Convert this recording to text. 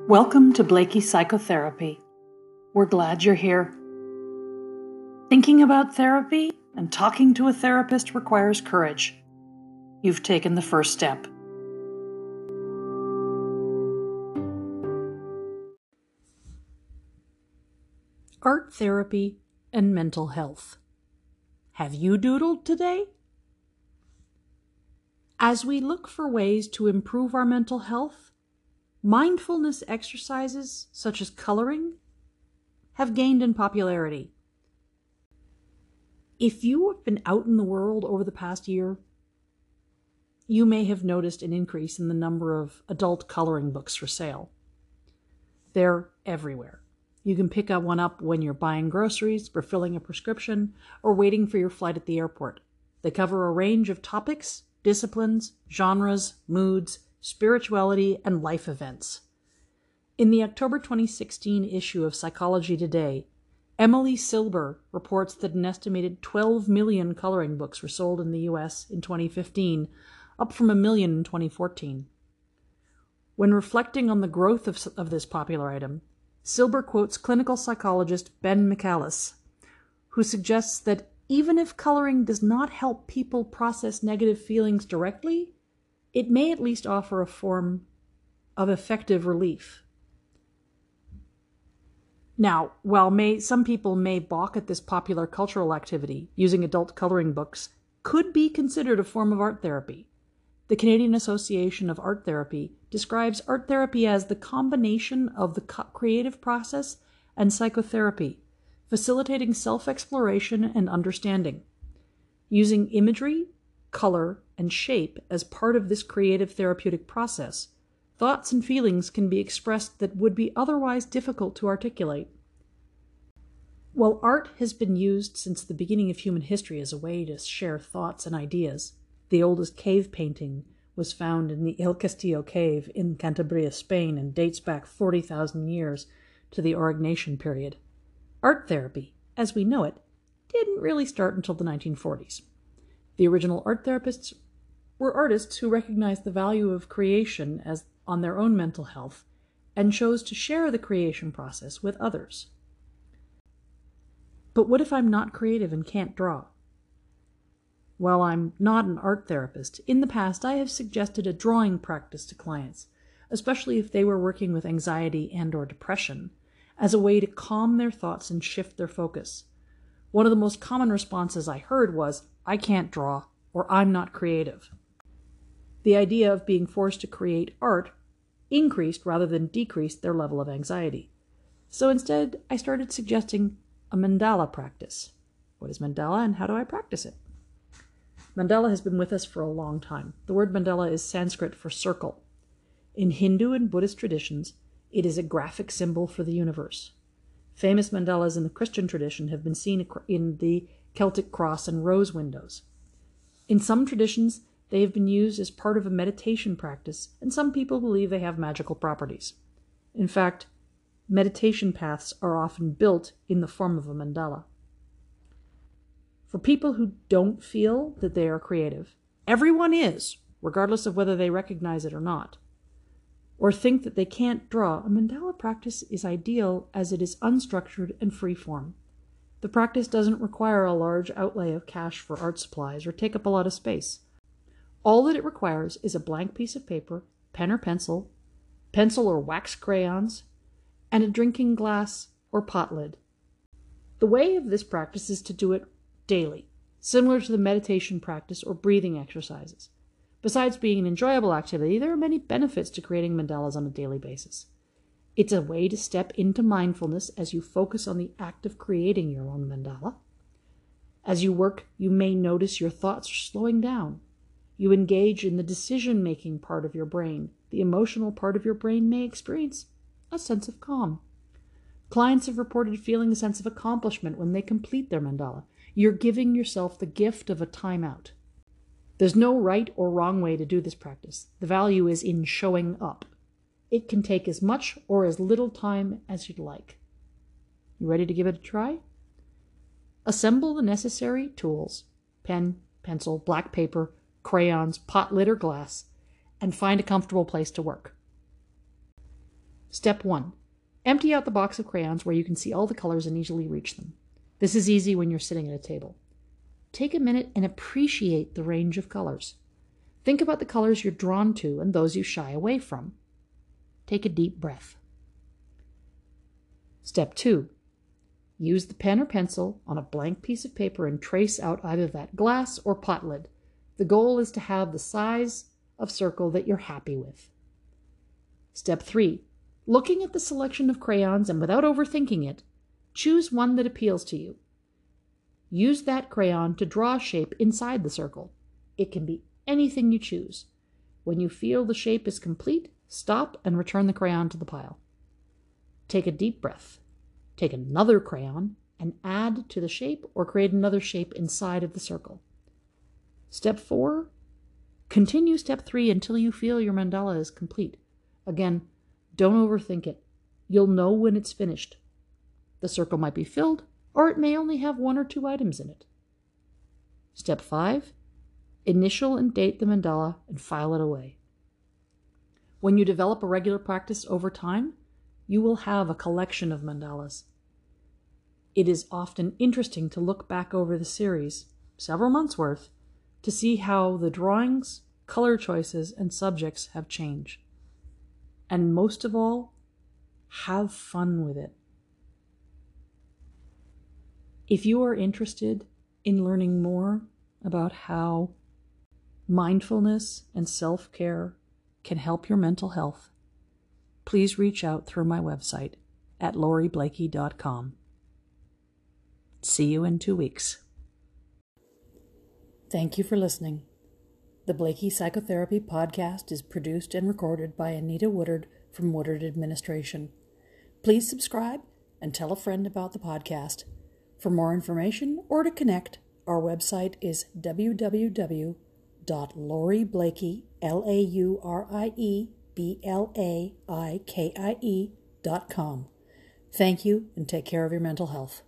Welcome to Blakey Psychotherapy. We're glad you're here. Thinking about therapy and talking to a therapist requires courage. You've taken the first step. Art therapy and mental health. Have you doodled today? As we look for ways to improve our mental health, mindfulness exercises such as coloring have gained in popularity. If you have been out in the world over the past year, you may have noticed an increase in the number of adult coloring books for sale. They're everywhere. You can pick up one up when you're buying groceries, refilling a prescription, or waiting for your flight at the airport. They cover a range of topics, disciplines, genres, moods, spirituality, and life events. In the October 2016 issue of Psychology Today, Emily Silber reports that an estimated 12 million coloring books were sold in the U.S. in 2015, up from 1 million in 2014. When reflecting on the growth of this popular item, Silber quotes clinical psychologist Ben McAllis, who suggests that even if coloring does not help people process negative feelings directly, it may at least offer a form of effective relief. Now, while some people may balk at this popular cultural activity, using adult coloring books could be considered a form of art therapy. The Canadian Association of Art Therapy describes art therapy as the combination of the creative process and psychotherapy, facilitating self-exploration and understanding. Using imagery, color, and shape as part of this creative therapeutic process, thoughts and feelings can be expressed that would be otherwise difficult to articulate. While art has been used since the beginning of human history as a way to share thoughts and ideas, the oldest cave painting was found in the El Castillo cave in Cantabria, Spain, and dates back 40,000 years to the Aurignacian period. Art therapy, as we know it, didn't really start until the 1940s. The original art therapists were artists who recognized the value of creation on their own mental health and chose to share the creation process with others. But what if I'm not creative and can't draw? While I'm not an art therapist, in the past I have suggested a drawing practice to clients, especially if they were working with anxiety and/or depression, as a way to calm their thoughts and shift their focus. One of the most common responses I heard was, "I can't draw," or "I'm not creative." The idea of being forced to create art increased rather than decreased their level of anxiety. So instead, I started suggesting a mandala practice. What is mandala and how do I practice it? Mandala has been with us for a long time. The word mandala is Sanskrit for circle. In Hindu and Buddhist traditions, it is a graphic symbol for the universe. Famous mandalas in the Christian tradition have been seen in the Celtic cross and rose windows. In some traditions, they have been used as part of a meditation practice, and some people believe they have magical properties. In fact, meditation paths are often built in the form of a mandala. For people who don't feel that they are creative, everyone is, regardless of whether they recognize it or not, or think that they can't draw, a mandala practice is ideal as it is unstructured and free-form. The practice doesn't require a large outlay of cash for art supplies or take up a lot of space. All that it requires is a blank piece of paper, pen or pencil or wax crayons, and a drinking glass or pot lid. The way of this practice is to do it daily, similar to the meditation practice or breathing exercises. Besides being an enjoyable activity, there are many benefits to creating mandalas on a daily basis. It's a way to step into mindfulness as you focus on the act of creating your own mandala. As you work, you may notice your thoughts are slowing down. You engage in the decision-making part of your brain. The emotional part of your brain may experience a sense of calm. Clients have reported feeling a sense of accomplishment when they complete their mandala. You're giving yourself the gift of a timeout. There's no right or wrong way to do this practice. The value is in showing up. It can take as much or as little time as you'd like. You ready to give it a try? Assemble the necessary tools: pen, pencil, black paper, crayons, pot lid or glass, and find a comfortable place to work. Step 1. Empty out the box of crayons where you can see all the colors and easily reach them. This is easy when you're sitting at a table. Take a minute and appreciate the range of colors. Think about the colors you're drawn to and those you shy away from. Take a deep breath. Step 2. Use the pen or pencil on a blank piece of paper and trace out either that glass or pot lid. The goal is to have the size of circle that you're happy with. Step 3. Looking at the selection of crayons and without overthinking it, choose one that appeals to you. Use that crayon to draw a shape inside the circle. It can be anything you choose. When you feel the shape is complete, stop and return the crayon to the pile. Take a deep breath. Take another crayon and add to the shape or create another shape inside of the circle. Step 4. Continue step 3 until you feel your mandala is complete. Again, don't overthink it. You'll know when it's finished. The circle might be filled, or it may only have 1 or 2 items in it. Step 5. Initial and date the mandala and file it away. When you develop a regular practice over time, you will have a collection of mandalas. It is often interesting to look back over the series, several months worth, to see how the drawings, color choices, and subjects have changed. And most of all, have fun with it. If you are interested in learning more about how mindfulness and self-care can help your mental health, please reach out through my website at loriblakey.com. See you in 2 weeks. Thank you for listening. The Blakey Psychotherapy Podcast is produced and recorded by Anita Woodard from Woodard Administration. Please subscribe and tell a friend about the podcast. For more information or to connect, our website is www.loriblakey.com. Thank you and take care of your mental health.